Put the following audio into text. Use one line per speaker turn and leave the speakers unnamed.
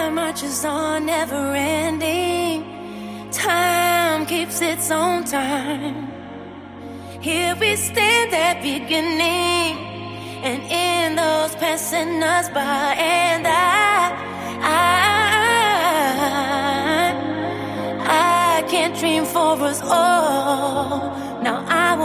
marches on, never ending. Time keeps its own time. Here we stand at beginning, and in those passing us by, and I can't dream for us all.